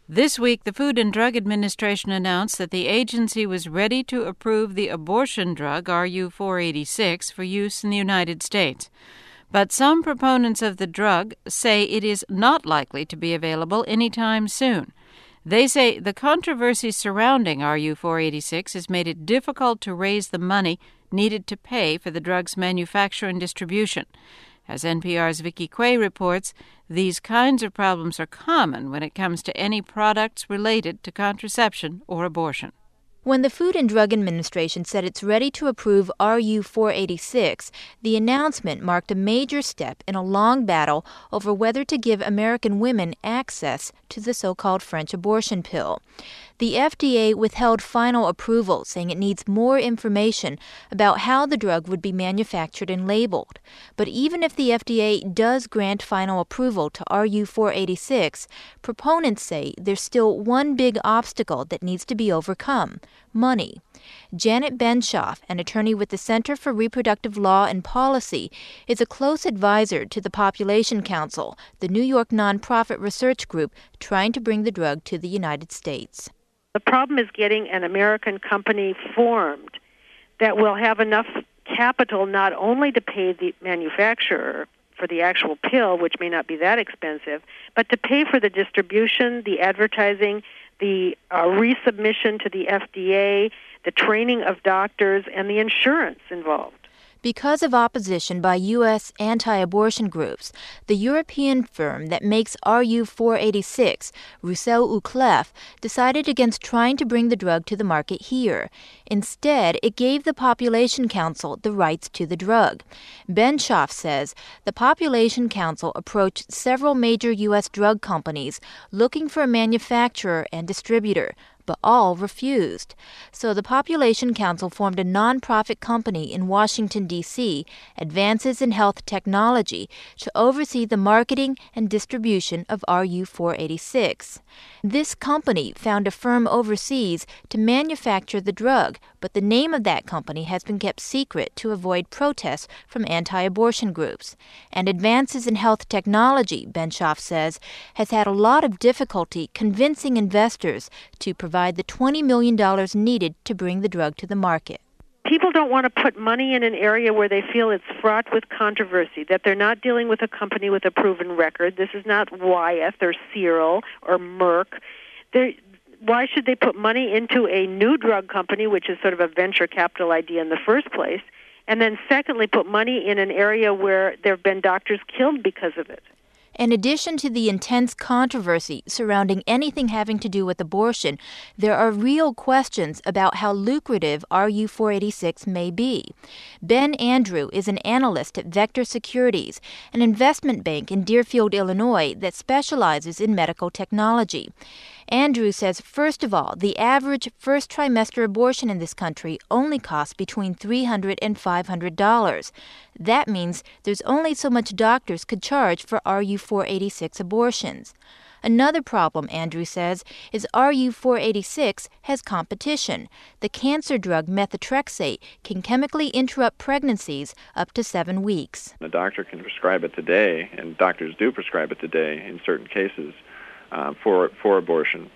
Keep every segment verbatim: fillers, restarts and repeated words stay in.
This week, the Food and Drug Administration announced that the agency was ready to approve the abortion drug R U four eighty-six for use in the United States. But some proponents of the drug say it is not likely to be available anytime soon. They say the controversy surrounding R U four eighty-six has made it difficult to raise the money needed to pay for the drug's manufacture and distribution. As N P R's Vicki Quay reports, these kinds of problems are common when it comes to any products related to contraception or abortion. When the Food and Drug Administration said it's ready to approve R U four eighty-six, the announcement marked a major step in a long battle over whether to give American women access to the so-called French abortion pill. The F D A withheld final approval, saying it needs more information about how the drug would be manufactured and labeled. But even if the F D A does grant final approval to R U four eighty-six, proponents say there's still one big obstacle that needs to be overcome: money. Janet Benshoff, an attorney with the Center for Reproductive Law and Policy, is a close advisor to the Population Council, the New York nonprofit research group trying to bring the drug to the United States. The problem is getting an American company formed that will have enough capital not only to pay the manufacturer for the actual pill, which may not be that expensive, but to pay for the distribution, the advertising, the uh, resubmission to the F D A, the training of doctors, and the insurance involved. Because of opposition by U S anti-abortion groups, the European firm that makes R U four eighty-six, Roussel Uclef, decided against trying to bring the drug to the market here. Instead, it gave the Population Council the rights to the drug. Benshoff says the Population Council approached several major U S drug companies looking for a manufacturer and distributor, but all refused. So the Population Council formed a nonprofit company in Washington, D C, Advances in Health Technology, to oversee the marketing and distribution of R U four eighty-six. This company found a firm overseas to manufacture the drug, but the name of that company has been kept secret to avoid protests from anti-abortion groups. And Advances in Health Technology, Benshoff says, has had a lot of difficulty convincing investors to provide provide the twenty million dollars needed to bring the drug to the market. People don't want to put money in an area where they feel it's fraught with controversy, that they're not dealing with a company with a proven record. This is not Wyeth or Searle or Merck. They're, why should they put money into a new drug company, which is sort of a venture capital idea in the first place, and then secondly put money in an area where there have been doctors killed because of it? In addition to the intense controversy surrounding anything having to do with abortion, there are real questions about how lucrative R U four eighty-six may be. Ben Andrew is an analyst at Vector Securities, an investment bank in Deerfield, Illinois, that specializes in medical technology. Andrew says, first of all, the average first trimester abortion in this country only costs between three hundred dollars and five hundred dollars. That means there's only so much doctors could charge for R U four eighty-six abortions. Another problem, Andrew says, is R U four eighty-six has competition. The cancer drug methotrexate can chemically interrupt pregnancies up to seven weeks. A doctor can prescribe it today, and doctors do prescribe it today in certain cases. Um, for for abortion.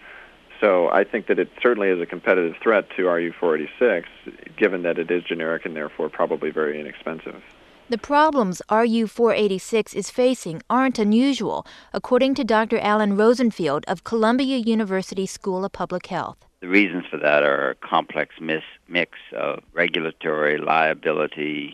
So I think that it certainly is a competitive threat to R U four eighty-six, given that it is generic and therefore probably very inexpensive. The problems R U four eighty-six is facing aren't unusual, according to Doctor Alan Rosenfield of Columbia University School of Public Health. The reasons for that are a complex mis- mix of regulatory, liability,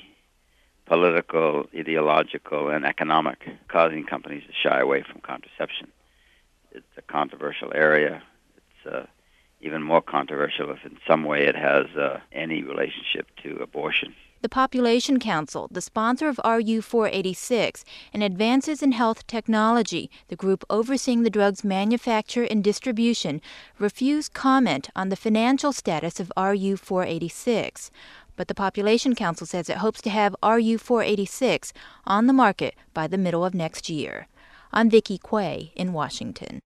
political, ideological, and economic, causing companies to shy away from contraception. It's a controversial area. It's uh, even more controversial if in some way it has uh, any relationship to abortion. The Population Council, the sponsor of R U four eighty-six, and Advances in Health Technology, the group overseeing the drug's manufacture and distribution, refuse comment on the financial status of R U four eighty-six. But the Population Council says it hopes to have R U four eighty-six on the market by the middle of next year. I'm Vicki Quay in Washington.